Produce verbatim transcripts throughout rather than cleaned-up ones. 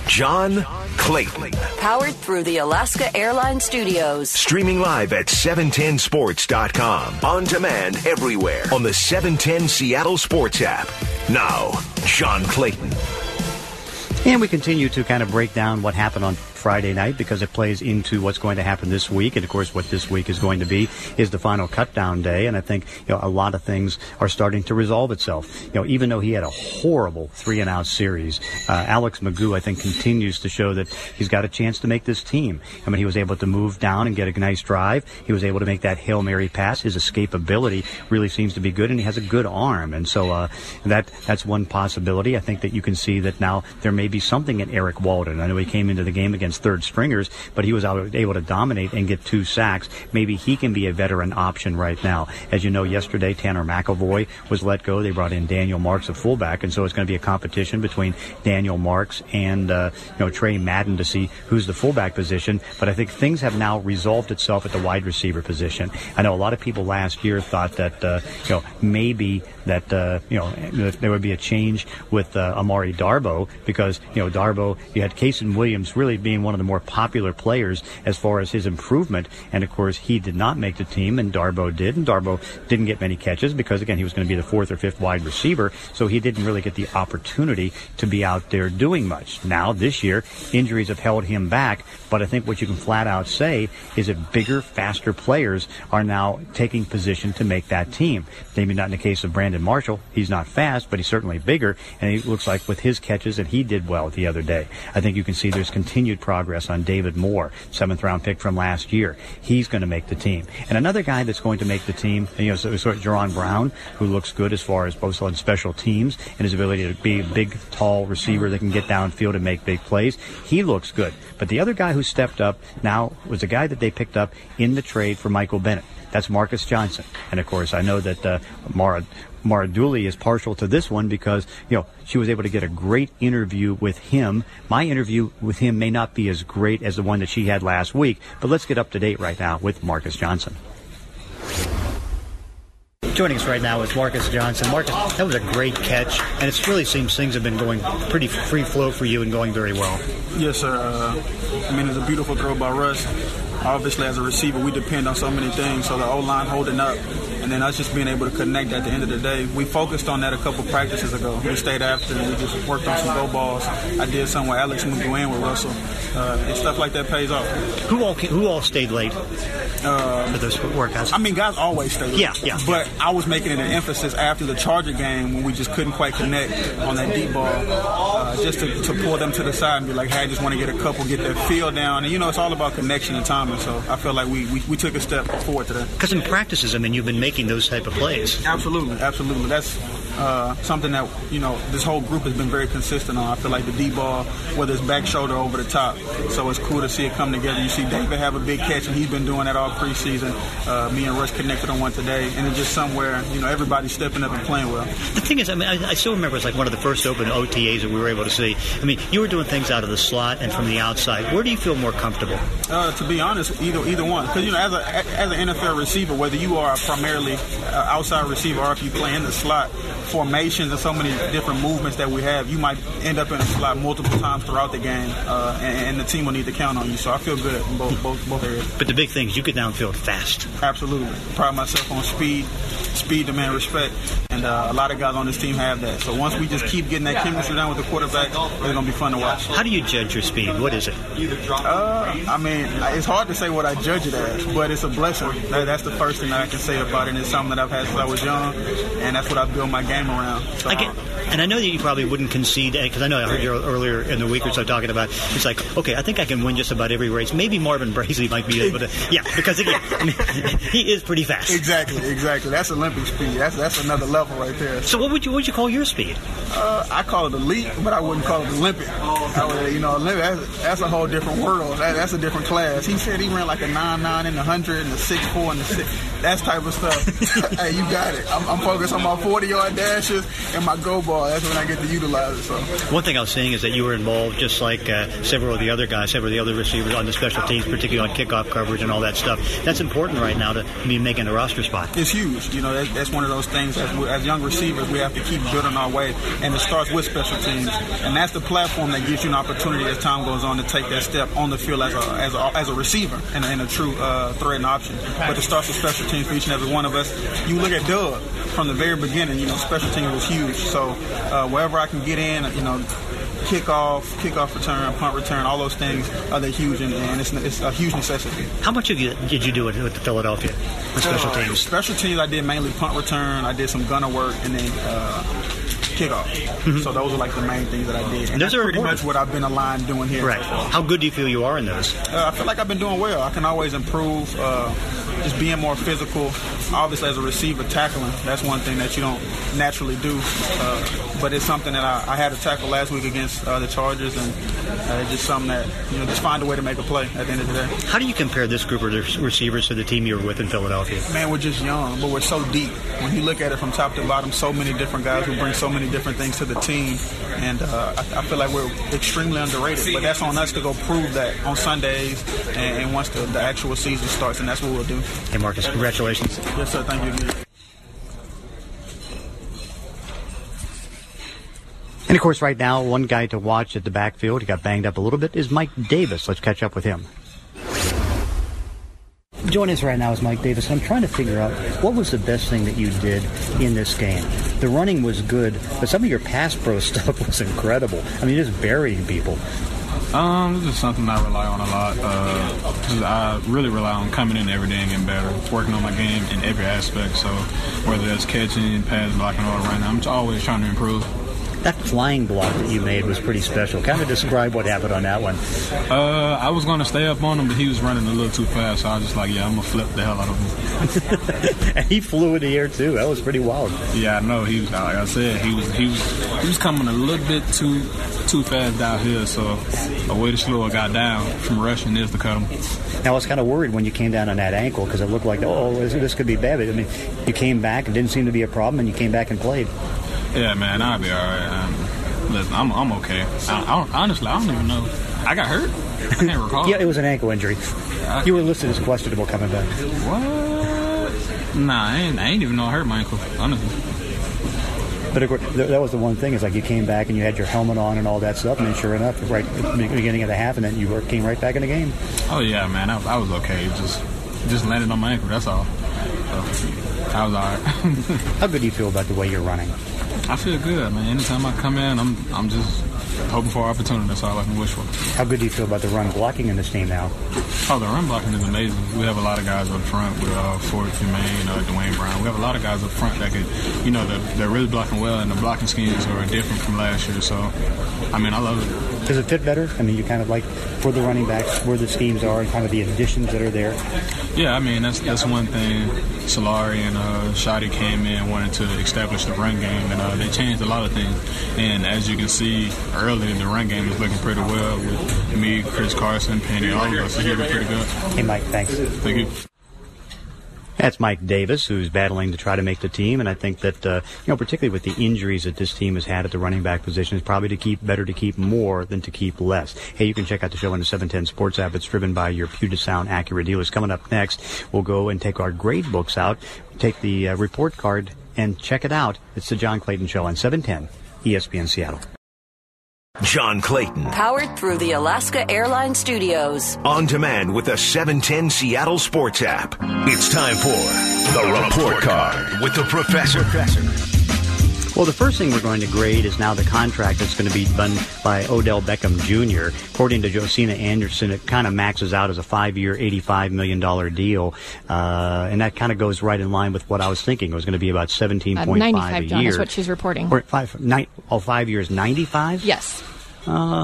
John Clayton. Powered through the Alaska Airlines Studios. Streaming live at seven ten sports dot com. On demand everywhere on the seven ten Seattle Sports app. Now, John Clayton. And we continue to kind of break down what happened on Friday night because it plays into what's going to happen this week. And, of course, what this week is going to be is the final cut-down day. And I think, you know, a lot of things are starting to resolve itself. You know, even though he had a horrible three-and-out series, uh, Alex McGough, I think, continues to show that he's got a chance to make this team. I mean, he was able to move down and get a nice drive. He was able to make that Hail Mary pass. His escapability really seems to be good, and he has a good arm. And so uh, that that's one possibility. I think that you can see that now there may be something in Eric Walden. I know he came into the game against third stringers, but he was able to dominate and get two sacks. Maybe he can be a veteran option right now. As you know, yesterday Tanner McEvoy was let go. They brought in Daniel Marks, a fullback, and so it's going to be a competition between Daniel Marks and uh, you know Trey Madden to see who's the fullback position. But I think things have now resolved itself at the wide receiver position. I know a lot of people last year thought that uh, you know maybe that uh, you know there would be a change with uh, Amari Darboh because you know Darboh, you had Kason Williams really being one of the more popular players as far as his improvement, and of course he did not make the team, and Darboh did, and Darboh didn't get many catches because again he was going to be the fourth or fifth wide receiver, so he didn't really get the opportunity to be out there doing much. Now this year injuries have held him back, but I think what you can flat out say is that bigger, faster players are now taking position to make that team. Maybe not in the case of Brandon Marshall, he's not fast, but he's certainly bigger, and it looks like with his catches that he did well the other day. I think you can see there's continued progress on David Moore, seventh round pick from last year. He's going to make the team. And another guy that's going to make the team, you know, so, sort of Jaron Brown, who looks good as far as both on special teams and his ability to be a big, tall receiver that can get downfield and make big plays. He looks good. But the other guy who stepped up now was a guy that they picked up in the trade for Michael Bennett. That's Marcus Johnson. And, of course, I know that uh, Mara... Mara Dooley is partial to this one because, you know, she was able to get a great interview with him. My interview with him may not be as great as the one that she had last week, but let's get up to date right now with Marcus Johnson. Joining us right now is Marcus Johnson. Marcus, that was a great catch, and it really seems things have been going pretty free flow for you and going very well. Yes, sir. Uh, I mean, it's a beautiful throw by Russ. Obviously, as a receiver, we depend on so many things, so the O-line holding up, and then us just being able to connect at the end of the day. We focused on that a couple practices ago. We stayed after, and we just worked on some go balls. I did some with Alex McGough and with Russell, uh, and stuff like that pays off. Who all who all stayed late uh, for those workouts? I mean, guys always stay late. Yeah, yeah. But I was making it an emphasis after the Charger game when we just couldn't quite connect on that deep ball, uh, just to, to pull them to the side and be like, hey, I just want to get a couple, get their feel down. And, you know, it's all about connection and timing. So I feel like we, we, we took a step forward to that. Because in practices, I mean, you've been making those type of plays. Absolutely, absolutely. That's uh, something that, you know, this whole group has been very consistent on. I feel like the deep ball, whether it's back shoulder over the top. So it's cool to see it come together. You see David have a big catch, and he's been doing that all preseason. Uh, me and Russ connected on one today, and it's just somewhere, you know, everybody's stepping up and playing well. The thing is, I mean, I, I still remember it's like one of the first open O T As that we were able to see. I mean, you were doing things out of the slot and from the outside. Where do you feel more comfortable? Uh, to be honest, either either one. Because, you know, as, a, as an N F L receiver, whether you are primarily uh, outside receiver or if you play in the slot, formations and so many different movements that we have, you might end up in a slot multiple times throughout the game, uh, and, and the team will need to count on you. So I feel good in both, both, both areas. But the big thing is you get downfield fast. Absolutely. Pride myself on speed. Speed demands respect, and uh, a lot of guys on this team have that. So once we just keep getting that chemistry down with the quarterback, it's going to be fun to watch. How do you judge your speed? What is it? Uh, I mean, it's hard to say what I judge it as, but it's a blessing. That, that's the first thing that I can say about it, and it's something that I've had since I was young, and that's what I built my game around. So, I get, and I know that you probably wouldn't concede, because I know I heard you earlier in the week or so talking about, it's like, okay, I think I can win just about every race. Maybe Marvin Brazy might be able to, yeah, because again, I mean, he is pretty fast. Exactly, exactly. That's Olympic speed. That's that's another level right there. So what would you what would you call your speed? Uh, I call it elite, but I wouldn't call it Olympic. I would, you know, Olympic, that's, that's a whole different world. That, that's a different class. He said he ran like a nine nine in the hundred and a six four in the six. That type of stuff. Hey, you got it. I'm, I'm focused on my forty yard dashes and my go ball. ball. That's when I get to utilize it. So one thing I was saying is that you were involved, just like uh, several of the other guys, several of the other receivers on the special teams, particularly on kickoff coverage and all that stuff. That's important right now to be making a roster spot. It's huge. You know, that, that's one of those things as, we, as young receivers we have to keep building our way, and it starts with special teams. And that's the platform that gives you an opportunity as time goes on to take that step on the field as a as a, as a receiver and a, and a true uh, threat and option. But it starts with special teams for each and every one of us. You look at Doug from the very beginning. You know, special teams was huge. So uh, wherever I can get in, you know, kickoff, kickoff return, punt return, all those things are they huge, and, and it's, it's a huge necessity. How much of you did you do with, with the Philadelphia with special uh, teams? Special teams, I did mainly punt return. I did some gunner work, and then uh, kickoff. Mm-hmm. So those are like the main things that I did. And those that's are pretty important. much what I've been aligned doing here. Right. How good do you feel you are in those? Uh, I feel like I've been doing well. I can always improve. Uh, just being more physical. Obviously, as a receiver, tackling, that's one thing that you don't naturally do. Uh, but it's something that I, I had to tackle last week against uh, the Chargers, and uh, it's just something that, you know, just find a way to make a play at the end of the day. How do you compare this group of receivers to the team you were with in Philadelphia? Man, we're just young, but we're so deep. When you look at it from top to bottom, so many different guys who bring so many different things to the team, and uh, I, I feel like we're extremely underrated. But that's on us to go prove that on Sundays and, and once the, the actual season starts, and that's what we'll do. Hey, Marcus, congratulations. Yes, sir. Thank you. And, of course, right now, one guy to watch at the backfield, he got banged up a little bit, is Mike Davis. Let's catch up with him. Joining us right now is Mike Davis. I'm trying to figure out what was the best thing that you did in this game. The running was good, but some of your pass pro stuff was incredible. I mean, just burying people. Um, this is something I rely on a lot. Uh, I really rely on coming in every day and getting better, working on my game in every aspect. So whether that's catching, pass blocking, or running, I'm always trying to improve. That flying block that you made was pretty special. Kind of describe what happened on that one. Uh, I was going to stay up on him, but he was running a little too fast, so I was just like, yeah, I'm going to flip the hell out of him. And he flew in the air, too. That was pretty wild. Yeah, I know. He was, like I said, he was he was, he was coming a little bit too too fast down here, so a way to slow it got down from rushing is to cut him. Now, I was kind of worried when you came down on that ankle because it looked like, oh, this, this could be bad. But, I mean, you came back. It didn't seem to be a problem, and you came back and played. Yeah, man, I'll be all right. Um, listen, I'm I'm okay. I, I don't, honestly, I don't even know. I got hurt. I can't recall. Yeah, it was an ankle injury. I, you were listed as questionable coming back. What? Nah, I ain't, I ain't even know I hurt my ankle, honestly. But of course, that was the one thing. Is like you came back and you had your helmet on and all that stuff, and then sure enough, right at the beginning of the half, and then you were, came right back in the game. Oh yeah, man, I, I was okay. Just just landed on my ankle. That's all. So, I was all right. How good do you feel about the way you're running? I feel good, man. Anytime I come in, I'm I'm just hoping for opportunity. That's all I can wish for. How good do you feel about the run blocking in this team now? Oh, the run blocking is amazing. We have a lot of guys up front with uh, Ford Humane, uh, Dwayne Brown. We have a lot of guys up front that could, you know, they're, they're really blocking well, and the blocking schemes are different from last year. So, I mean, I love it. Does it fit better? I mean, you kind of like for the running backs where the schemes are and kind of the additions that are there. Yeah, I mean, that's that's one thing. Solari and uh, Shadi came in wanted to establish the run game, and uh, they changed a lot of things. And as you can see early, the run game is looking pretty well with me, Chris Carson, Penny, all of us is looking pretty good. Hey, Mike, thanks. Thank you. That's Mike Davis, who's battling to try to make the team, and I think that, uh, you know, particularly with the injuries that this team has had at the running back position, it's probably to keep better to keep more than to keep less. Hey, you can check out the show on the seven ten Sports app. It's driven by your Puget Sound Acura dealers. Coming up next, we'll go and take our grade books out, take the uh, report card, and check it out. It's the John Clayton Show on seven ten E S P N Seattle. John Clayton. Powered through the Alaska Airlines Studios. On demand with the seven ten Seattle Sports app. It's time for the Report Card with the Professor. Well, the first thing we're going to grade is now the contract that's going to be done by Odell Beckham Junior According to Josina Anderson, it kind of maxes out as a five-year, eighty-five million dollars deal. Uh, and that kind of goes right in line with what I was thinking. It was going to be about seventeen point five uh, a John, year. is what she's reporting. Or five, nine, oh, five years, ninety-five? Yes. Uh,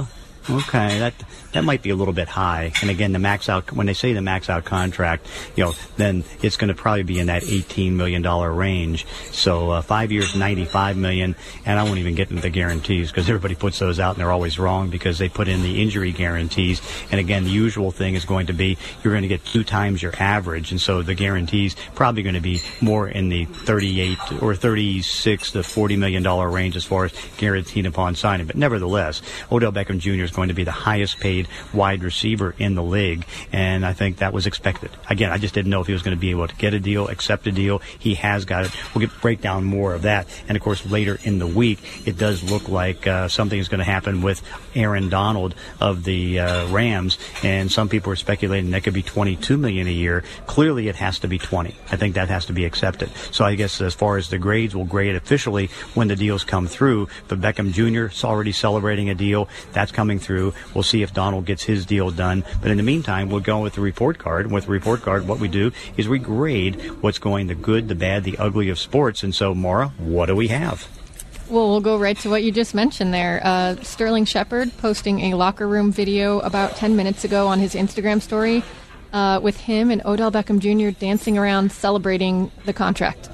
Okay, that that might be a little bit high. And again, the max out, when they say the max out contract, you know, then it's going to probably be in that eighteen million dollars range. So uh, five years, ninety-five million dollars, and I won't even get into the guarantees because everybody puts those out and they're always wrong because they put in the injury guarantees. And again, the usual thing is going to be you're going to get two times your average, and so the guarantees probably going to be more in the thirty-eight or thirty-six to forty million dollars range as far as guaranteed upon signing. But nevertheless, Odell Beckham Junior is going to be the highest paid wide receiver in the league, and I think that was expected. Again, I just didn't know if he was going to be able to get a deal, accept a deal. He has got it. We'll get break down more of that. And of course, later in the week, it does look like uh, something is going to happen with Aaron Donald of the uh, Rams, and some people are speculating that could be twenty-two million dollars a year. Clearly, it has to be twenty. I think that has to be accepted. So I guess as far as the grades, we'll grade officially when the deals come through. But Beckham Junior is already celebrating a deal. That's coming through. We'll see if Donald gets his deal done. But in the meantime, we'll go with the report card. And with the report card, what we do is we grade what's going the good, the bad, the ugly of sports. And so, Maura, what do we have? Well, we'll go right to what you just mentioned there. Uh, Sterling Shepard posting a locker room video about ten minutes ago on his Instagram story uh, with him and Odell Beckham Junior dancing around celebrating the contract.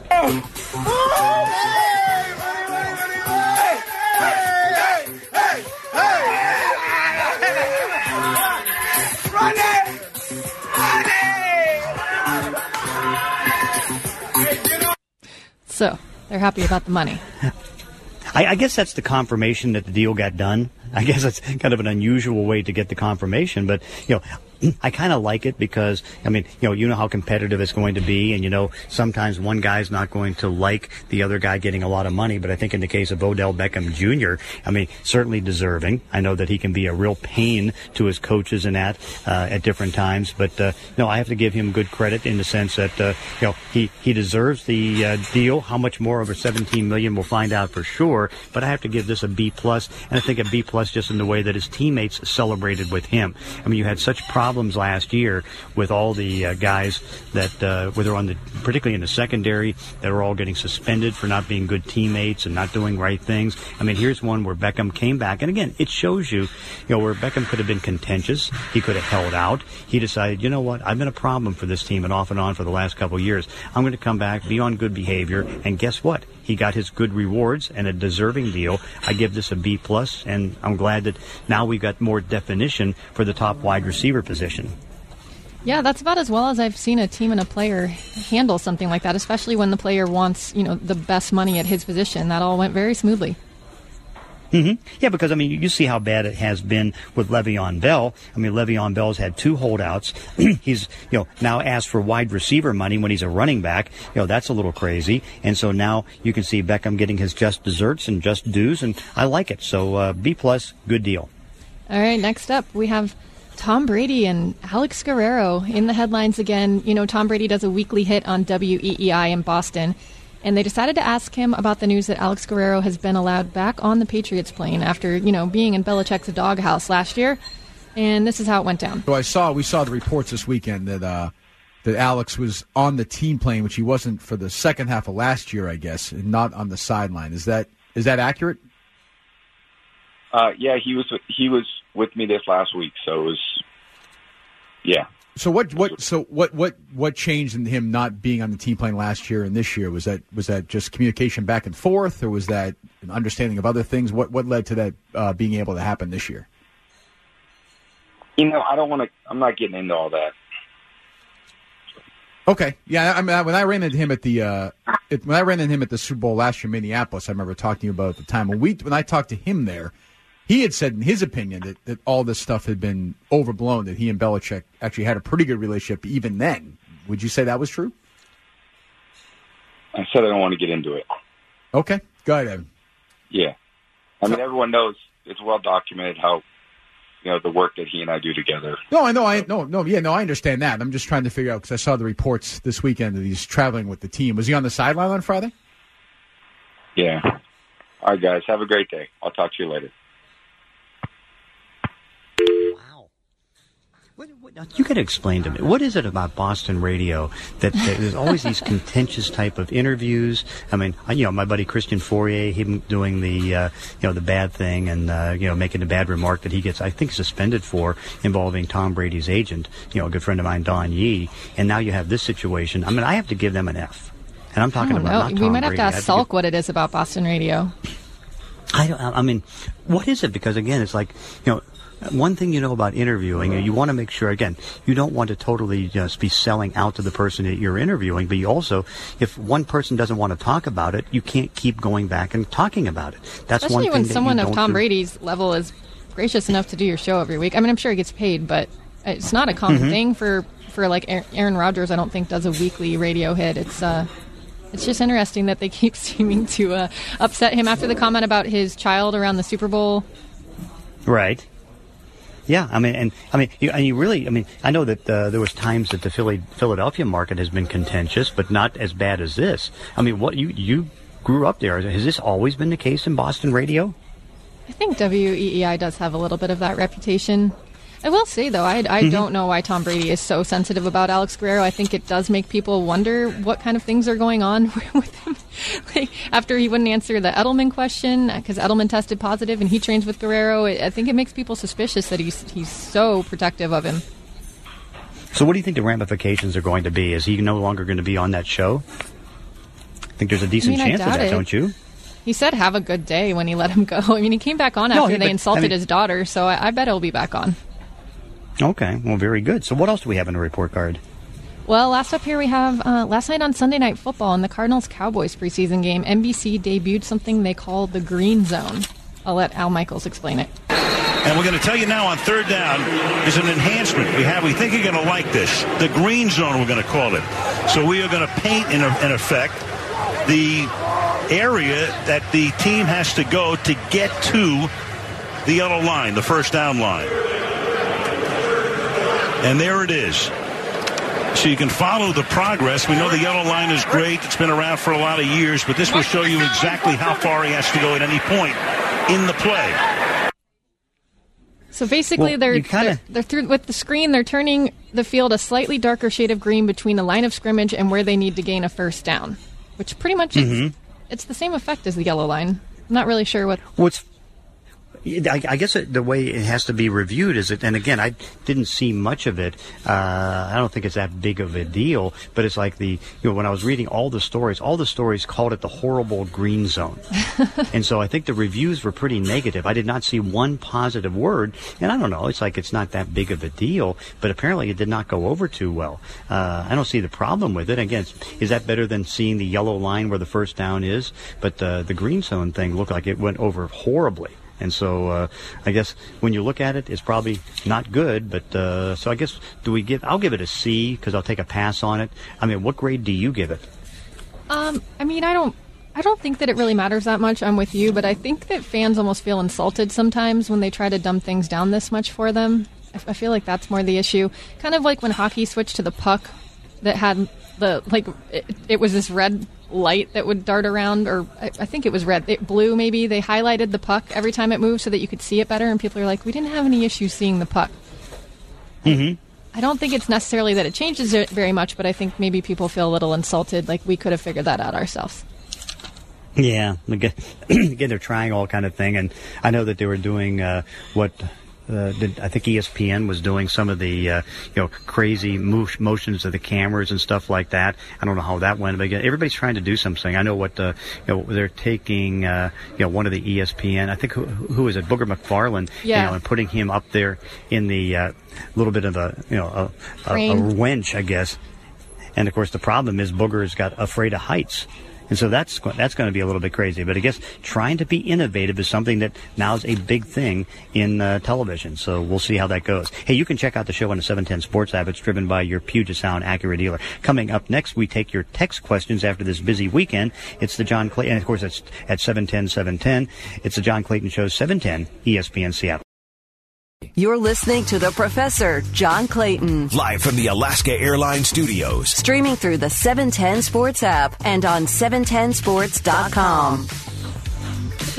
So, they're happy about the money. I, I guess that's the confirmation that the deal got done. I guess it's kind of an unusual way to get the confirmation, but, you know, I kind of like it because, I mean, you know, you know how competitive it's going to be, and, you know, sometimes one guy's not going to like the other guy getting a lot of money, but I think in the case of Odell Beckham Junior, I mean, certainly deserving. I know that he can be a real pain to his coaches and that uh, at different times, but, uh, no, I have to give him good credit in the sense that, uh, you know, he, he deserves the uh, deal. How much more over seventeen million dollars, we'll find out for sure, but I have to give this a B plus, and I think a B plus just in the way that his teammates celebrated with him. I mean, you had such problems Problems last year with all the uh, guys that uh, whether on the particularly in the secondary that were all getting suspended for not being good teammates and not doing right things. I mean, here's one where Beckham came back, and again, it shows you, you know, where Beckham could have been contentious. He could have held out. He decided, you know what, I've been a problem for this team and off and on for the last couple of years. I'm going to come back, be on good behavior, and guess what? He got his good rewards and a deserving deal. I give this a B plus, and I'm glad that now we've got more definition for the top wide receiver position. Yeah, that's about as well as I've seen a team and a player handle something like that, especially when the player wants, you know, the best money at his position. That all went very smoothly. Mm-hmm. Yeah, because, I mean, you see how bad it has been with Le'Veon Bell. I mean, Le'Veon Bell's had two holdouts. He's, you know, now asked for wide receiver money when he's a running back. You know, that's a little crazy. And so now you can see Beckham getting his just desserts and just dues, and I like it. So, uh, B plus, good deal. All right, next up, we have Tom Brady and Alex Guerrero in the headlines again. You know, Tom Brady does a weekly hit on W E E I in Boston. And they decided to ask him about the news that Alex Guerrero has been allowed back on the Patriots plane after, you know, being in Belichick's doghouse last year. And this is how it went down. So I saw, we saw the reports this weekend that uh, that Alex was on the team plane, which he wasn't for the second half of last year, I guess, and not on the sideline. Is that is that accurate? Uh, yeah, he was he was with me this last week, so it was, yeah. So what? What? So what? What? What changed in him not being on the team plane last year and this year? Was that was that just communication back and forth, or was that an understanding of other things? What What led to that uh, being able to happen this year? You know, I don't want to. I'm not getting into all that. Okay, yeah. I mean, when I ran into him at the uh, it, when I ran into him at the Super Bowl last year in Minneapolis, I remember talking to you about it at the time. When we when I talked to him there, he had said in his opinion that, that all this stuff had been overblown, that he and Belichick actually had a pretty good relationship even then. Would you say that was true? I said I don't want to get into it. Okay. Go ahead, Evan. Yeah. I mean, everyone knows it's well documented how, you know, the work that he and I do together. No, I know. I no, no, yeah, no, I understand that. I'm just trying to figure out, because I saw the reports this weekend that he's traveling with the team. Was he on the sideline on Friday? Yeah. All right, guys. Have a great day. I'll talk to you later. Wow. What, You got to explain to me, what is it about Boston radio that, that there's always these contentious type of interviews? I mean, you know, my buddy Christian Fourier, him doing the, uh, you know, the bad thing and, uh, you know, making a bad remark that he gets, I think, suspended for involving Tom Brady's agent, you know, a good friend of mine, Don Yee. And now you have this situation. I mean, I have to give them an F. And I'm talking about not Tom We might have Brady. to ask have Salk to give, what it is about Boston radio. I don't, I mean, what is it? Because, again, it's like, you know, one thing you know about interviewing, you want to make sure, again, you don't want to totally just be selling out to the person that you're interviewing, but you also, if one person doesn't want to talk about it, you can't keep going back and talking about it. That's Especially one thing when that someone you of don't Tom do. Brady's level is gracious enough to do your show every week. I mean, I'm sure he gets paid, but it's not a common Mm-hmm. thing for, for like Aaron Rodgers, I don't think, does a weekly radio hit. It's uh, it's just interesting that they keep seeming to uh, upset him after the comment about his child around the Super Bowl. Right. Yeah, I mean, and I mean, you, and you really, I mean, I know that uh, there was times that the Philly, Philadelphia market has been contentious, but not as bad as this. I mean, what you you grew up there. Has this always been the case in Boston radio? I think W E E I does have a little bit of that reputation. I will say, though, I, I Mm-hmm. don't know why Tom Brady is so sensitive about Alex Guerrero. I think it does make people wonder what kind of things are going on with him. Like, after he wouldn't answer the Edelman question, because Edelman tested positive and he trains with Guerrero, I think it makes people suspicious that he's he's so protective of him. So what do you think the ramifications are going to be? Is he no longer going to be on that show? I think there's a decent I mean, I chance of doubt that, it. don't you? He said have a good day when he let him go. I mean, he came back on No, after yeah, they but, insulted I mean- his daughter, so I, I bet he'll be back on. Okay, well, very good. So what else do we have in the report card? Well, last up here we have, uh, last night on Sunday Night Football in the Cardinals-Cowboys preseason game, N B C debuted something they call the Green Zone. I'll let Al Michaels explain it. And we're going to tell you now on third down is an enhancement. We have, we think you're going to like this. The Green Zone, we're going to call it. So we are going to paint, in, a, in effect, the area that the team has to go to get to the yellow line, the first down line. And there it is. So you can follow the progress. We know the yellow line is great. It's been around for a lot of years, but this will show you exactly how far he has to go at any point in the play. So basically, Well, they're, you kinda- they're they're through with the screen. They're turning the field a slightly darker shade of green between the line of scrimmage and where they need to gain a first down, which pretty much Mm-hmm. is it's the same effect as the yellow line. I'm not really sure what. What's I, I guess it, the way it has to be reviewed is it, and again, I didn't see much of it. Uh, I don't think it's that big of a deal, but it's like the, you know, when I was reading all the stories, all the stories called it the horrible green zone. And so I think the reviews were pretty negative. I did not see one positive word, and I don't know, it's like it's not that big of a deal, but apparently it did not go over too well. Uh, I don't see the problem with it. Again, is that better than seeing the yellow line where the first down is? But uh, the green zone thing looked like it went over horribly. And so uh, I guess when you look at it, it's probably not good. But uh, so I guess do we give? I'll give it a C because I'll take a pass on it. I mean, what grade do you give it? Um, I mean, I don't. I don't think that it really matters that much. I'm with you, but I think that fans almost feel insulted sometimes when they try to dumb things down this much for them. I, I feel like that's more the issue. Kind of like when hockey switched to the puck that had the like it, it was this red light that would dart around, or I, I think it was red, it, blue maybe. They highlighted the puck every time it moved so that you could see it better, and people are like, we didn't have any issues seeing the puck. Mm-hmm. I don't think it's necessarily that it changes it very much, but I think maybe people feel a little insulted, like we could have figured that out ourselves. Yeah, again, again, they're trying all kind of thing, and I know that they were doing uh, what. Uh, did, I think E S P N was doing some of the uh, you know crazy move, motions of the cameras and stuff like that. I don't know how that went, but again, everybody's trying to do something. I know what uh, you know they're taking uh, you know one of the E S P N. I think who, who is it? Booger McFarland. Yeah. You know, and putting him up there in the uh, little bit of a you know a, a, a wench, I guess. And of course, the problem is Booger's got afraid of heights. And so that's that's going to be a little bit crazy. But I guess trying to be innovative is something that now is a big thing in uh, television. So we'll see how that goes. Hey, you can check out the show on the seven ten Sports app. It's driven by your Puget Sound Acura dealer. Coming up next, we take your text questions after this busy weekend. It's the John Clayton, and of course, it's at seven ten, seven ten. It's the John Clayton Show, seven ten E S P N Seattle. You're listening to The Professor, John Clayton. Live from the Alaska Airlines Studios. Streaming through the seven ten Sports app and on seven ten sports dot com.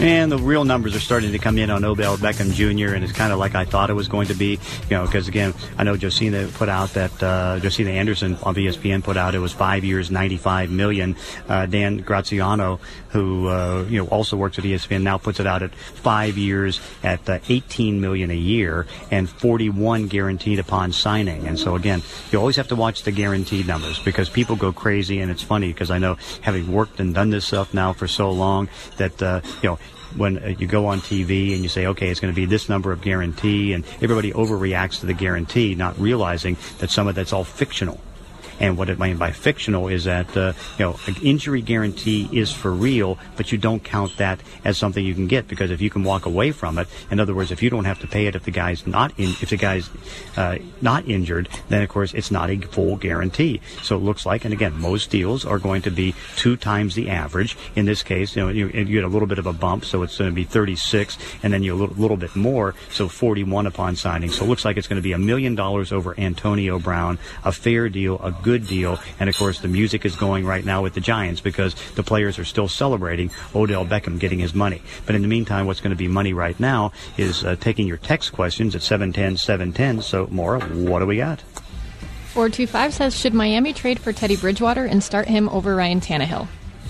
And the real numbers are starting to come in on Odell Beckham Junior, and it's kind of like I thought it was going to be, you know, because, again, I know Josina put out that, uh, Josina Anderson on E S P N put out it was five years, ninety-five million dollars. Uh, Dan Graziano, who, uh, you know, also works at E S P N, now puts it out at five years at uh, eighteen million dollars a year and forty-one guaranteed upon signing. And so, again, you always have to watch the guaranteed numbers because people go crazy, and it's funny because I know, having worked and done this stuff now for so long, that, uh, you know, when uh, you go on T V and you say, okay, it's going to be this number of guarantee, and everybody overreacts to the guarantee, not realizing that some of that's all fictional. And what it mean by fictional is that, uh, you know, an injury guarantee is for real, but you don't count that as something you can get, because if you can walk away from it, in other words, if you don't have to pay it if the guy's not in, if the guy's uh, not injured, then of course it's not a full guarantee. So it looks like, and again, most deals are going to be two times the average. In this case, you know, you, you get a little bit of a bump, so it's going to be thirty-six, and then you a little, little bit more, so forty-one upon signing. So it looks like it's going to be a million dollars over Antonio Brown, a fair deal, a good good deal. And of course the music is going right now with the Giants because the players are still celebrating Odell Beckham getting his money. But in the meantime, what's going to be money right now is uh, taking your text questions at seven ten, seven ten. So Maura, what do we got? four two five says, should Miami trade for Teddy Bridgewater and start him over Ryan Tannehill?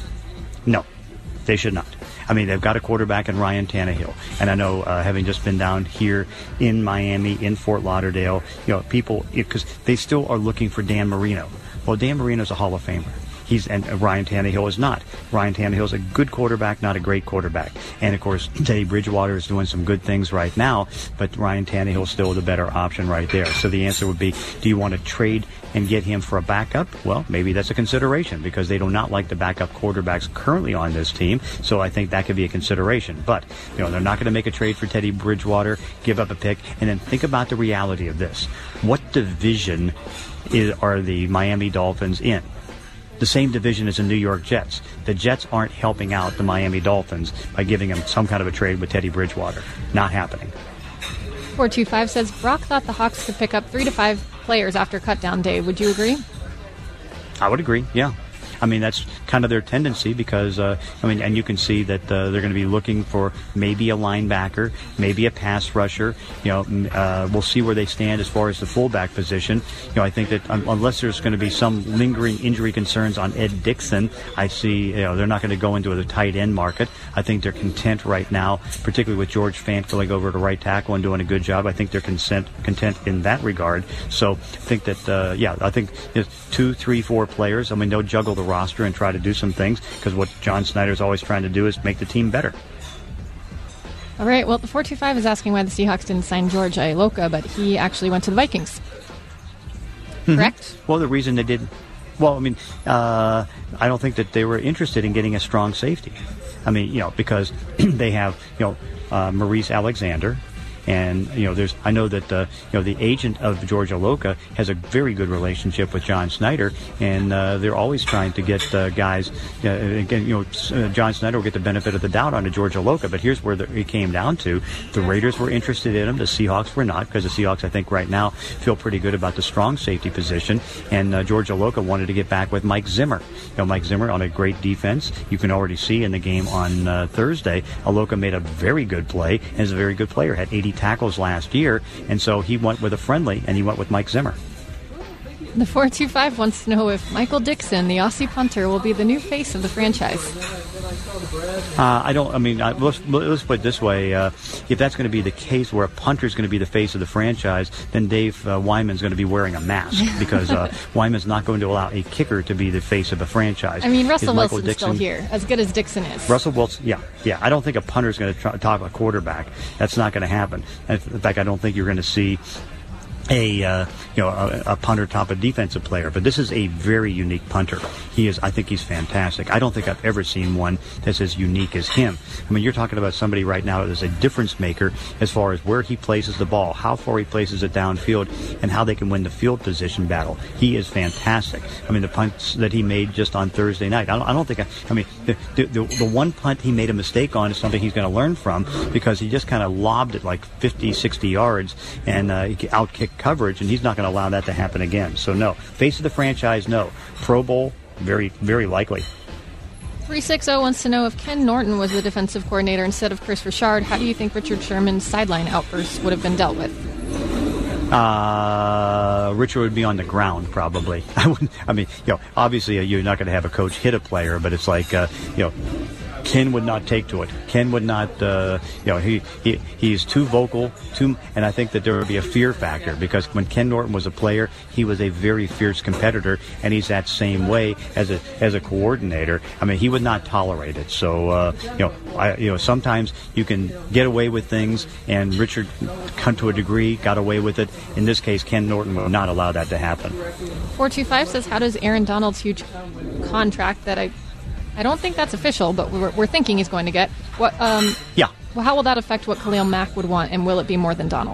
No, they should not. I mean, they've got a quarterback in Ryan Tannehill. And I know, uh, having just been down here in Miami, in Fort Lauderdale, you know, people, because they still are looking for Dan Marino. Well, Dan Marino's a Hall of Famer. He's, and Ryan Tannehill is not. Ryan Tannehill is a good quarterback, not a great quarterback. And, of course, Teddy Bridgewater is doing some good things right now, but Ryan Tannehill is still the better option right there. So the answer would be, do you want to trade and get him for a backup? Well, maybe that's a consideration because they do not like the backup quarterbacks currently on this team. So I think that could be a consideration. But, you know, they're not going to make a trade for Teddy Bridgewater, give up a pick, and then think about the reality of this. What division is, are the Miami Dolphins in? The same division as the New York Jets. The Jets aren't helping out the Miami Dolphins by giving them some kind of a trade with Teddy Bridgewater. Not happening. four two five says, Brock thought the Hawks could pick up three to five players after cutdown day. Would you agree? I would agree, yeah. I mean, that's kind of their tendency because, uh, I mean, and you can see that uh, they're going to be looking for maybe a linebacker, maybe a pass rusher. You know, uh, we'll see where they stand as far as the fullback position. You know, I think that um, unless there's going to be some lingering injury concerns on Ed Dickson, I see, you know, they're not going to go into the tight end market. I think they're content right now, particularly with George Fant going over to right tackle and doing a good job. I think they're content, content in that regard. So I think that, uh, yeah, I think two, three, four players. I mean, they'll juggle the roster and try to do some things because what John Snyder is always trying to do is make the team better. All right. Well, the four two five is asking why the Seahawks didn't sign George Iloka, but he actually went to the Vikings. Mm-hmm. Correct? Well, the reason they didn't. Well, I mean, uh, I don't think that they were interested in getting a strong safety. I mean, you know, because they have, you know, uh, Maurice Alexander. And, you know, there's, I know that, uh, you know, the agent of George Iloka has a very good relationship with John Snyder, and uh, they're always trying to get uh, guys, uh, again, you know, uh, John Snyder will get the benefit of the doubt on the George Iloka, but here's where the, it came down to. The Raiders were interested in him, the Seahawks were not, because the Seahawks, I think, right now feel pretty good about the strong safety position, and uh, George Iloka wanted to get back with Mike Zimmer. You know, Mike Zimmer on a great defense. You can already see in the game on uh, Thursday, Iloka made a very good play, and is a very good player, had eighty tackles last year, and so he went with a friendly, and he went with Mike Zimmer. The four two five wants to know if Michael Dixon, the Aussie punter, will be the new face of the franchise. Uh, I don't, I mean, I, let's, let's put it this way. Uh, if that's going to be the case where a punter is going to be the face of the franchise, then Dave uh, Wyman's going to be wearing a mask because uh, Wyman's not going to allow a kicker to be the face of a franchise. I mean, Russell Wilson's Dixon, still here, as good as Dixon is. Russell Wilson, yeah, yeah. I don't think a punter is going to try, top a quarterback. That's not going to happen. In fact, I don't think you're going to see a uh, you know a, a punter top a defensive player, but this is a very unique punter. He is, I think he's fantastic. I don't think I've ever seen one that's as unique as him. I mean, you're talking about somebody right now that is a difference maker as far as where he places the ball, how far he places it downfield, and how they can win the field position battle. He is fantastic. I mean, the punts that he made just on Thursday night, I don't, I don't think I, I mean the, the the the one punt he made a mistake on is something he's going to learn from because he just kind of lobbed it like fifty, sixty yards and uh, he outkicked coverage, and he's not going to allow that to happen again. So no, face of the franchise, no. Pro Bowl, very, very likely. three sixty wants to know if Ken Norton was the defensive coordinator instead of Chris Richard, how do you think Richard Sherman's sideline outbursts would have been dealt with? Uh, Richard would be on the ground probably. I wouldn't. I mean, you know, obviously uh, you're not going to have a coach hit a player, but it's like, uh, you know, Ken would not take to it. Ken would not, uh, you know, he, he he's too vocal, too, and I think that there would be a fear factor because when Ken Norton was a player, he was a very fierce competitor, and he's that same way as a as a coordinator. I mean, he would not tolerate it. So, uh, you know, I, you know, sometimes you can get away with things, and Richard, to a degree, got away with it. In this case, Ken Norton would not allow that to happen. four two five says, how does Aaron Donald's huge contract that I I don't think that's official, but we're, we're thinking he's going to get. What? Um, yeah. Well, how will that affect what Khalil Mack would want, and will it be more than Donald?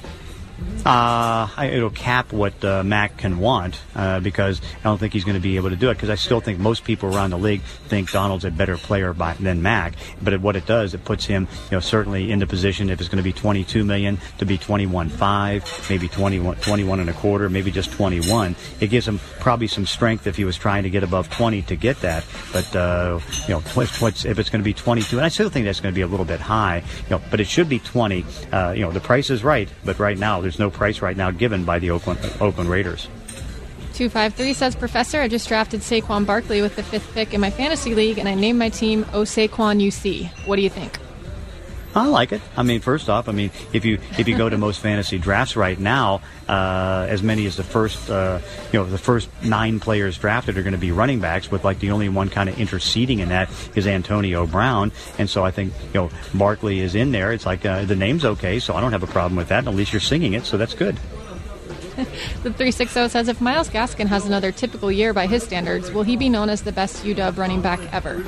Uh, I, it'll cap what uh, Mack can want uh, because I don't think he's going to be able to do it because I still think most people around the league think Donald's a better player by, than Mack. But it, what it does, it puts him, you know, certainly in the position if it's going to be twenty-two million dollars to be twenty-one point five, maybe twenty-one, twenty-one and a quarter, maybe just twenty-one. It gives him probably some strength if he was trying to get above twenty to get that. But uh, you know, what's, what's, if it's going to be twenty-two, and I still think that's going to be a little bit high, you know, but it should be twenty. Uh, you know, the price is right, but right now there's no price right now given by the Oakland, Oakland Raiders. two five three says, Professor, I just drafted Saquon Barkley with the fifth pick in my fantasy league, and I named my team O Saquon U C. What do you think? I like it. I mean, first off, I mean, if you if you go to most fantasy drafts right now, uh, as many as the first, uh, you know, the first nine players drafted are going to be running backs, with like the only one kind of interceding in that is Antonio Brown, and so I think you know Barkley is in there. It's like uh, the name's okay, so I don't have a problem with that. And at least you're singing it, so that's good. The three sixty says, if Myles Gaskin has another typical year by his standards, will he be known as the best U W running back ever?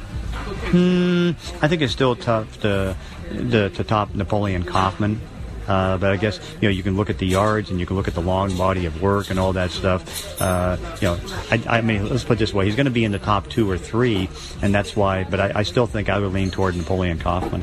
Hmm, I think it's still tough to to, to top Napoleon Kaufman. Uh, but I guess, you know, you can look at the yards and you can look at the long body of work and all that stuff. Uh, you know, I, I mean, let's put it this way. He's going to be in the top two or three, and that's why. But I, I still think I would lean toward Napoleon Kaufman.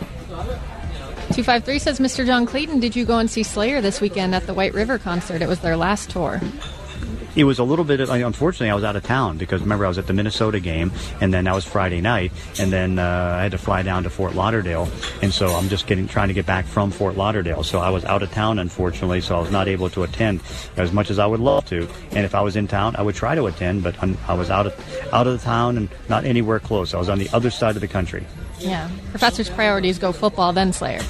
two five three says, Mister John Clayton, did you go and see Slayer this weekend at the White River concert? It was their last tour. It was a little bit, of, unfortunately, I was out of town because, remember, I was at the Minnesota game, and then that was Friday night, and then uh, I had to fly down to Fort Lauderdale, and so I'm just getting trying to get back from Fort Lauderdale. So I was out of town, unfortunately, so I was not able to attend as much as I would love to. And if I was in town, I would try to attend, but I'm, I was out of, out of the town and not anywhere close. I was on the other side of the country. Yeah. Professor's priorities go football, then Slayer.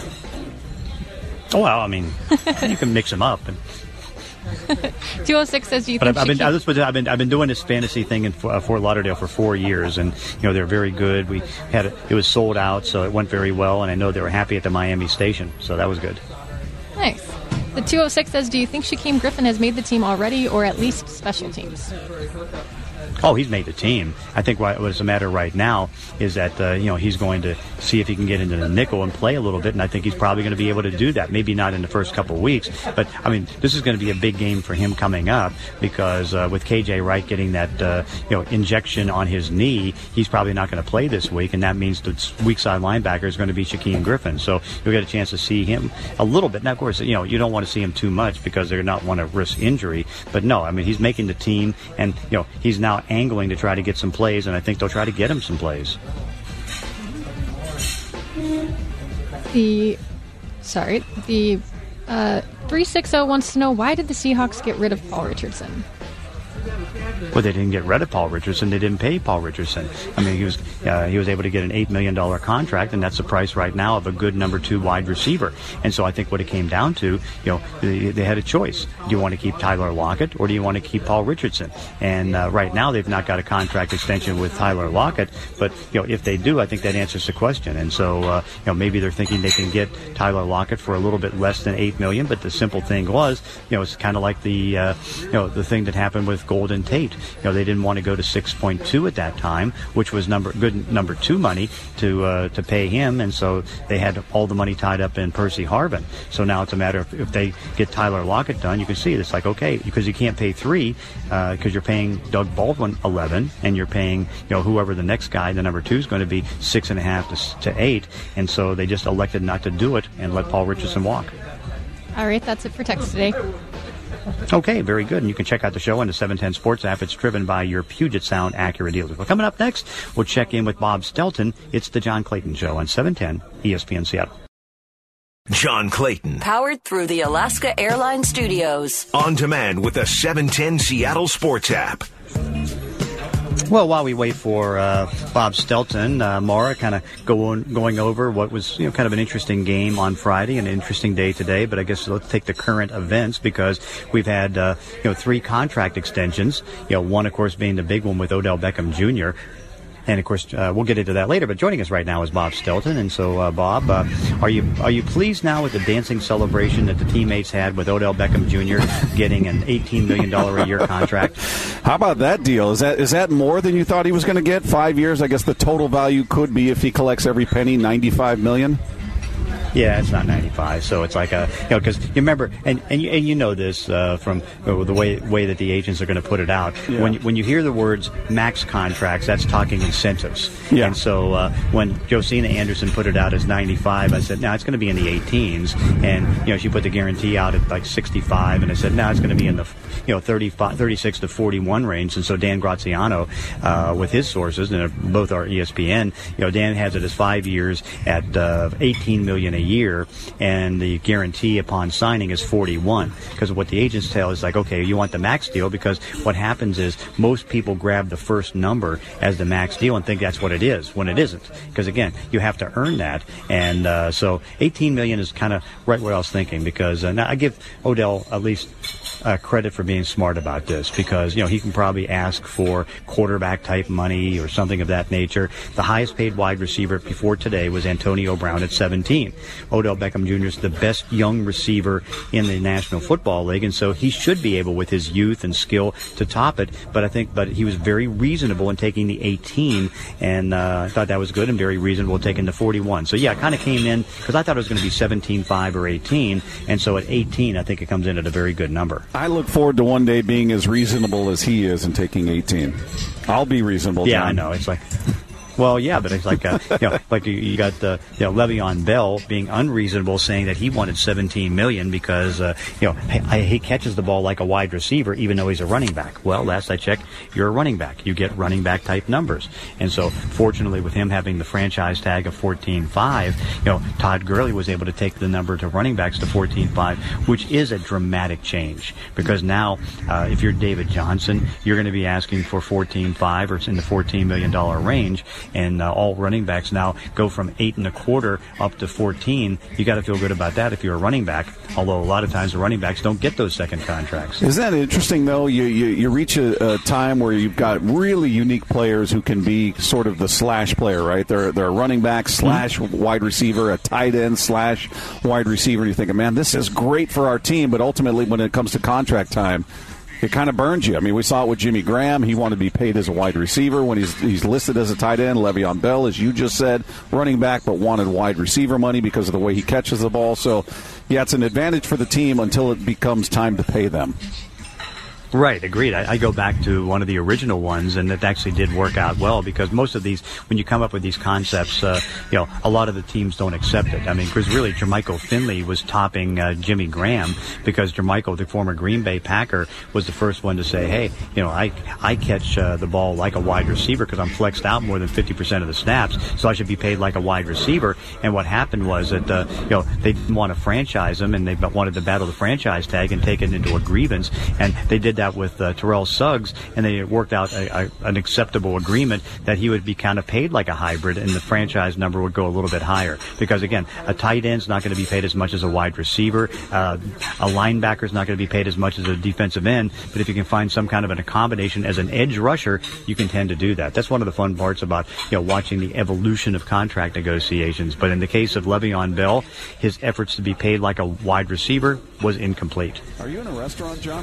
Oh, well, I mean, you can mix them up. And, two oh six says, do you but think I've, I've, been, Shaquille- I've been I've been doing this fantasy thing in uh, Fort Lauderdale for four years, and you know they're very good. We had a, it was sold out, so it went very well, and I know they were happy at the Miami station, so that was good. Nice. The two oh six says, do you think Shaquem Griffin has made the team already, or at least special teams? Oh, he's made the team. I think what, what's the matter right now is that uh, you know he's going to see if he can get into the nickel and play a little bit, and I think he's probably going to be able to do that. Maybe not in the first couple of weeks, but I mean this is going to be a big game for him coming up because uh, with K J Wright getting that uh, you know injection on his knee, he's probably not going to play this week, and that means the weak side linebacker is going to be Shaquem Griffin. So you'll get a chance to see him a little bit. Now, of course, you know you don't want to see him too much because they're not want to risk injury. But no, I mean he's making the team, and you know he's now angling to try to get some plays, and I think they'll try to get him some plays. The, sorry, the uh, three sixty wants to know, why did the Seahawks get rid of Paul Richardson? Well, they didn't get rid of Paul Richardson. They didn't pay Paul Richardson. I mean, he was uh, he was able to get an eight million dollars contract, and that's the price right now of a good number two wide receiver. And so I think what it came down to, you know, they, they had a choice. Do you want to keep Tyler Lockett, or do you want to keep Paul Richardson? And uh, right now they've not got a contract extension with Tyler Lockett, but you know, if they do, I think that answers the question. And so uh, you know, maybe they're thinking they can get Tyler Lockett for a little bit less than eight million dollars. But the simple thing was, you know, it's kind of like the uh, you know the thing that happened with Golden Tate. You know, they didn't want to go to six point two at that time, which was number good number two money to uh, to pay him, and so they had all the money tied up in Percy Harvin. So now it's a matter of if they get Tyler Lockett done, you can see it. It's like, okay, because you can't pay three because uh, you're paying Doug Baldwin eleven, and you're paying you know whoever the next guy, the number two, is going to be six and a half to, to eight, and so they just elected not to do it and let Paul Richardson walk. All right, that's it for text today. Okay, very good. And you can check out the show on the seven ten Sports app. It's driven by your Puget Sound Acura dealers. Well, coming up next, we'll check in with Bob Stelton. It's the John Clayton Show on seven ten E S P N Seattle. John Clayton. Powered through the Alaska Airlines Studios. On demand with the seven ten Seattle Sports app. Well, while we wait for uh, Bob Stelton, uh, Maura kind of going going over what was, you know, kind of an interesting game on Friday, an interesting day today. But I guess let's take the current events, because we've had uh, you know three contract extensions. You know, one of course being the big one with Odell Beckham Junior And of course, uh, we'll get into that later. But joining us right now is Bob Stelton. And so, uh, Bob, uh, are you are you pleased now with the dancing celebration that the teammates had with Odell Beckham Junior getting an eighteen million dollars a year contract? How about that deal? Is that is that more than you thought he was going to get? Five years, I guess the total value could be, if he collects every penny, ninety-five million dollars. Yeah, it's not ninety-five, so it's like a, you know, because you remember, and and you, and you know this uh, from uh, the way way that the agents are going to put it out. Yeah. When you, when you hear the words max contracts, that's talking incentives. Yeah. And so uh, when Josina Anderson put it out as ninety-five, I said, no, it's going to be in the eighteens. And you know, she put the guarantee out at like sixty-five, and I said, no, it's going to be in the you know thirty-five, thirty-six to forty-one range. And so Dan Graziano, uh, with his sources, and both are E S P N, you know, Dan has it as five years at uh, eighteen million dollars a year, and the guarantee upon signing is forty-one. Because what the agents tell is like, okay, you want the max deal, because what happens is most people grab the first number as the max deal and think that's what it is, when it isn't. Because again, you have to earn that, and uh, so eighteen million is kind of right where I was thinking. Because uh, now I give Odell at least uh, credit for being smart about this, because you know he can probably ask for quarterback type money or something of that nature. The highest paid wide receiver before today was Antonio Brown at seventeen. Odell Beckham Junior is the best young receiver in the National Football League, and so he should be able, with his youth and skill, to top it. But I think, but he was very reasonable in taking the eighteen, and uh, I thought that was good, and very reasonable in taking the forty-one. So yeah, it kind of came in because I thought it was going to be seventeen five or eighteen, and so at eighteen, I think it comes in at a very good number. I look forward to one day being as reasonable as he is and taking eighteen. I'll be reasonable. Yeah, John. I know. It's like. Well, yeah, but it's like, uh, you know, like you, you got uh, you know, Le'Veon Bell being unreasonable, saying that he wanted seventeen million dollars because, uh, you know, he, he catches the ball like a wide receiver, even though he's a running back. Well, last I checked, you're a running back. You get running back type numbers. And so, fortunately, with him having the franchise tag of fourteen five, you know, Todd Gurley was able to take the number to running backs to fourteen five, which is a dramatic change. Because now, uh, if you're David Johnson, you're going to be asking for fourteen five, or it's in the fourteen million dollars range. And uh, all running backs now go from eight and a quarter up to fourteen. You got to feel good about that if you're a running back. Although a lot of times the running backs don't get those second contracts. Isn't that interesting, though? You you, you reach a, a time where you've got really unique players who can be sort of the slash player, right? They're they're a running back slash mm-hmm. wide receiver, a tight end slash wide receiver. And you're thinking, man, this is great for our team, but ultimately when it comes to contract time, it kind of burns you. I mean, we saw it with Jimmy Graham. He wanted to be paid as a wide receiver when he's he's listed as a tight end. Le'Veon Bell, as you just said, running back, but wanted wide receiver money because of the way he catches the ball. So, yeah, it's an advantage for the team until it becomes time to pay them. Right, agreed. I, I go back to one of the original ones, and it actually did work out well, because most of these, when you come up with these concepts, uh, you know, a lot of the teams don't accept it. I mean, because really, Jermichael Finley was topping uh, Jimmy Graham, because Jermichael, the former Green Bay Packer, was the first one to say, hey, you know, I I catch uh, the ball like a wide receiver because I'm flexed out more than fifty percent of the snaps, so I should be paid like a wide receiver. And what happened was that, uh, you know, they didn't want to franchise him, and they wanted to battle the franchise tag and take it into a grievance, and they did that with uh, Terrell Suggs, and they worked out a, a, an acceptable agreement that he would be kind of paid like a hybrid, and the franchise number would go a little bit higher. Because again, a tight end's not going to be paid as much as a wide receiver. Uh, a linebacker's not going to be paid as much as a defensive end. But if you can find some kind of an accommodation as an edge rusher, you can tend to do that. That's one of the fun parts about, you know, watching the evolution of contract negotiations. But in the case of Le'Veon Bell, his efforts to be paid like a wide receiver was incomplete. Are you in a restaurant, John?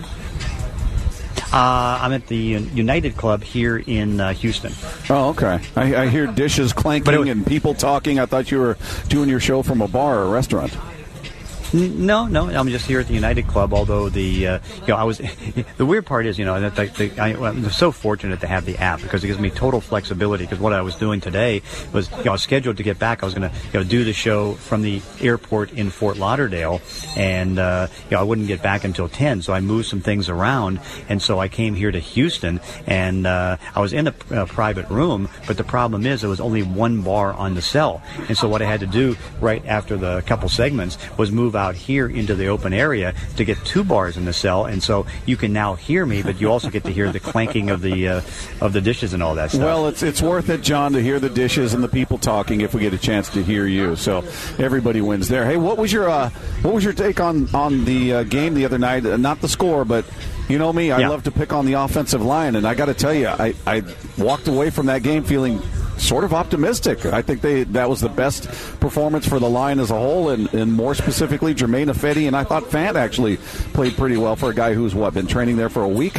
Uh, I'm at the United Club here in uh, Houston. Oh, okay. I, I hear dishes clanking was, and people talking. I thought you were doing your show from a bar or a restaurant. No, no, I'm just here at the United Club. Although the, uh, you know, I was, the weird part is, you know, that the, the, I, I'm so fortunate to have the app because it gives me total flexibility. Because what I was doing today was, you know, I was scheduled to get back. I was going to, you know, do the show from the airport in Fort Lauderdale, and uh, you know, I wouldn't get back until ten. So I moved some things around, and so I came here to Houston, and uh, I was in a, a private room. But the problem is, there was only one bar on the cell, and so what I had to do right after the couple segments was move out here into the open area to get two bars in the cell, and so you can now hear me, but you also get to hear the clanking of the uh, of the dishes and all that stuff. Well, it's it's worth it, John, to hear the dishes and the people talking if we get a chance to hear you. So everybody wins there. Hey, what was your uh, what was your take on on the uh, game the other night? Uh, not the score, but you know me, I yeah. love to pick on the offensive line, and I got to tell you, I, I walked away from that game feeling sort of optimistic. I think they that was the best performance for the line as a whole, and, and more specifically, Germain Ifedi, and I thought Fant actually played pretty well for a guy who's, what, been training there for a week?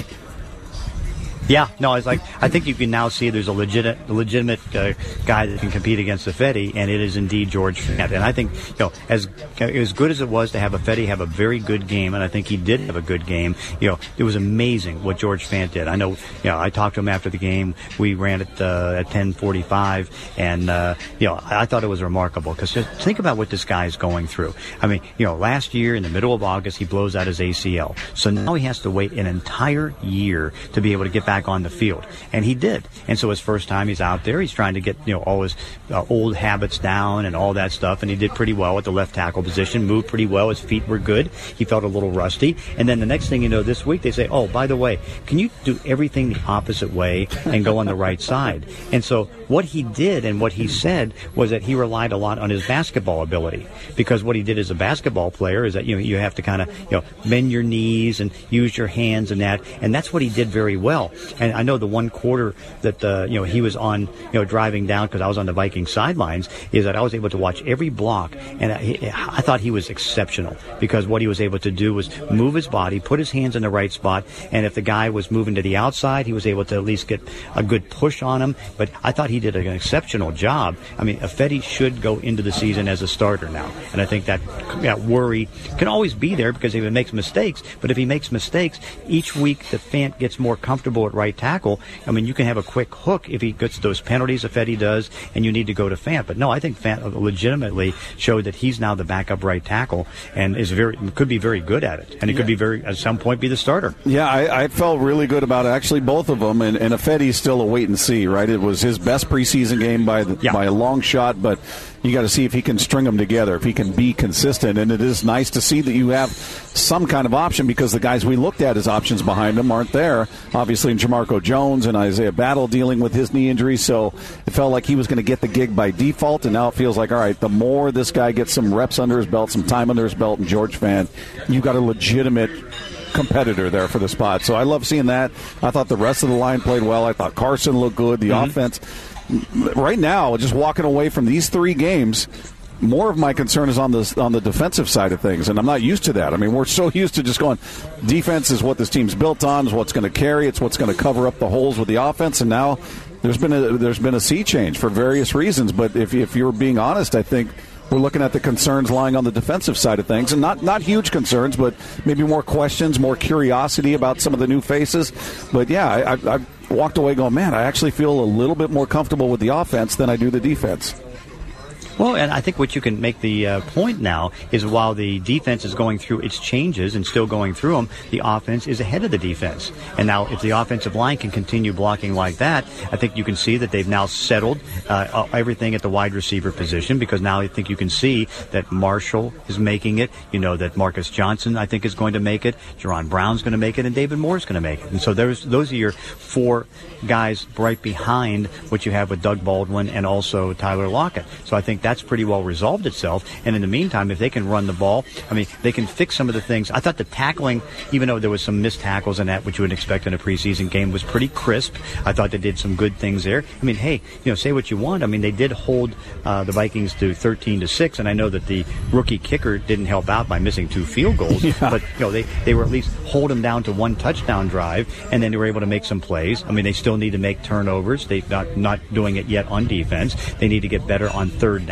Yeah, no, it's like I think you can now see there's a legit, legitimate uh, guy that can compete against Ifedi, and it is indeed George Fant. And I think, you know, as as good as it was to have Ifedi have a very good game, and I think he did have a good game. You know, it was amazing what George Fant did. I know, you know, I talked to him after the game. We ran it uh, at ten forty-five, and uh, you know, I thought it was remarkable because just think about what this guy is going through. I mean, you know, last year in the middle of August he blows out his A C L, so now he has to wait an entire year to be able to get back on the field, and he did. And so his first time he's out there, he's trying to get, you know, all his uh, old habits down and all that stuff, and he did pretty well at the left tackle position, moved pretty well, his feet were good, he felt a little rusty, and then the next thing you know, this week they say, oh, by the way, can you do everything the opposite way and go on the right side? And so what he did and what he said was that he relied a lot on his basketball ability, because what he did as a basketball player is that, you know, you have to kind of, you know, bend your knees and use your hands and that, and that's what he did very well. And I know the one quarter that uh, you know he was on, you know, driving down, because I was on the Vikings sidelines, is that I was able to watch every block, and I, I thought he was exceptional, because what he was able to do was move his body, put his hands in the right spot, and if the guy was moving to the outside, he was able to at least get a good push on him. But I thought he did an exceptional job. I mean, Ifedi should go into the season as a starter now, and I think that, that worry can always be there, because if he makes mistakes, but if he makes mistakes, each week the Fant gets more comfortable at right tackle. I mean, you can have a quick hook if he gets those penalties, if Eddie does, and you need to go to Fant. But no, I think Fant legitimately showed that he's now the backup right tackle and is very could be very good at it, and it yeah. could be very at some point be the starter. Yeah, I, I felt really good about it. Actually, both of them, and, and Ifedi's still a wait and see. Right, it was his best preseason game by the, yeah. by a long shot, but you got to see if he can string them together, if he can be consistent. And it is nice to see that you have some kind of option, because the guys we looked at as options behind him aren't there. Obviously, in Jamarco Jones and Isaiah Battle dealing with his knee injury, so it felt like he was going to get the gig by default, and now it feels like, all right, the more this guy gets some reps under his belt, some time under his belt, and George Fant, you got a legitimate competitor there for the spot. So I love seeing that. I thought the rest of the line played well. I thought Carson looked good. The mm-hmm. offense, right now, just walking away from these three games, more of my concern is on the on the defensive side of things, and I'm not used to that. I mean, we're so used to just going, defense is what this team's built on, is what's going to carry, it's what's going to cover up the holes with the offense, and now there's been a there's been a sea change for various reasons. But if if you're being honest, I think we're looking at the concerns lying on the defensive side of things, and not not huge concerns, but maybe more questions, more curiosity about some of the new faces. But yeah, I, I, I walked away going, man, I actually feel a little bit more comfortable with the offense than I do the defense. Well, and I think what you can make the uh, point now is, while the defense is going through its changes and still going through them, the offense is ahead of the defense. And now if the offensive line can continue blocking like that, I think you can see that they've now settled uh, everything at the wide receiver position, because now I think you can see that Marshall is making it. You know that Marcus Johnson, I think, is going to make it. Jerron Brown's going to make it, and David Moore is going to make it. And so there's those are your four guys right behind what you have with Doug Baldwin and also Tyler Lockett. So I think that's pretty well resolved itself. And in the meantime, if they can run the ball, I mean, they can fix some of the things. I thought the tackling, even though there was some missed tackles in that, which you would expect in a preseason game, was pretty crisp. I thought they did some good things there. I mean, hey, you know, say what you want. I mean, they did hold uh, the Vikings to thirteen to six, and I know that the rookie kicker didn't help out by missing two field goals, yeah. but, you know, they, they were at least hold them down to one touchdown drive, and then they were able to make some plays. I mean, they still need to make turnovers. They're not, not doing it yet on defense. They need to get better on third down.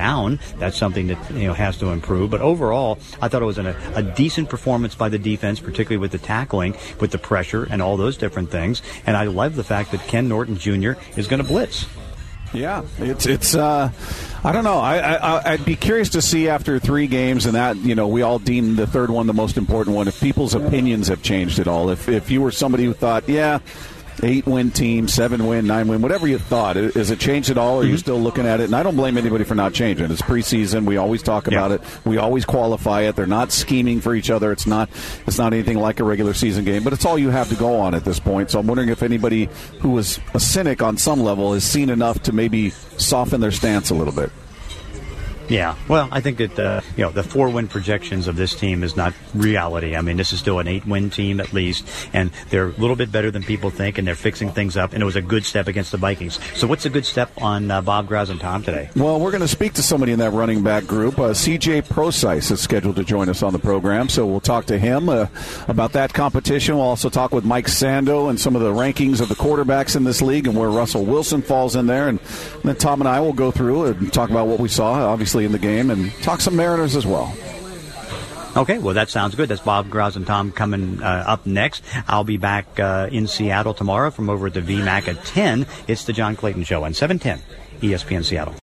down. That's something that, you know, has to improve. But overall, I thought it was an, a, a decent performance by the defense, particularly with the tackling, with the pressure, and all those different things. And I love the fact that Ken Norton Junior is going to blitz. Yeah, it's it's. Uh, I don't know. I, I I'd be curious to see after three games, and that, you know, we all deem the third one the most important one, if people's opinions have changed at all. If if you were somebody who thought, yeah, eight win team, seven win, nine win, whatever you thought, has it changed at all? Or are you still looking at it? And I don't blame anybody for not changing. It's preseason. We always talk about yeah. it. We always qualify it. They're not scheming for each other. It's not. It's not anything like a regular season game. But it's all you have to go on at this point. So I'm wondering if anybody who was a cynic on some level has seen enough to maybe soften their stance a little bit. Yeah, well, I think that uh, you know, the four-win projections of this team is not reality. I mean, this is still an eight-win team at least, and they're a little bit better than people think, and they're fixing things up, and it was a good step against the Vikings. So what's a good step on uh, Bob Grouse and Tom today? Well, we're going to speak to somebody in that running back group. Uh, C J Prosise is scheduled to join us on the program, so we'll talk to him uh, about that competition. We'll also talk with Mike Sando and some of the rankings of the quarterbacks in this league and where Russell Wilson falls in there, and then Tom and I will go through and talk about what we saw, obviously, in the game, and talk some Mariners as well. Okay, well, that sounds good. That's Bob Grouse and Tom coming uh, up next. I'll be back uh, in Seattle tomorrow from over at the V MAC at ten. It's the John Clayton Show on seven ten E S P N Seattle.